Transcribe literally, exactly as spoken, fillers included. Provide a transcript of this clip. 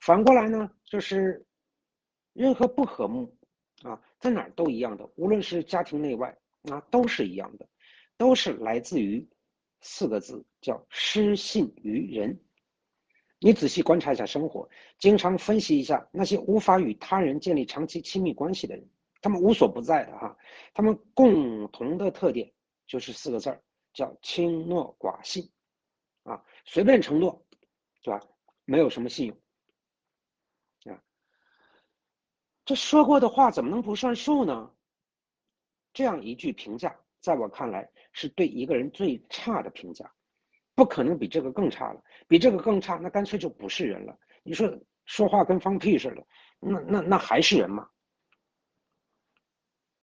反过来呢，就是任何不和睦啊，在哪儿都一样的，无论是家庭内外啊，都是一样的，都是来自于四个字，叫失信于人。你仔细观察一下生活，经常分析一下那些无法与他人建立长期亲密关系的人，他们无所不在的哈，他们共同的特点就是四个字儿，叫轻诺寡信啊，随便承诺，对吧？没有什么信用啊。这说过的话怎么能不算数呢？这样一句评价，在我看来是对一个人最差的评价，不可能比这个更差了。比这个更差，那干脆就不是人了。你说说话跟放屁似的，那那那还是人吗？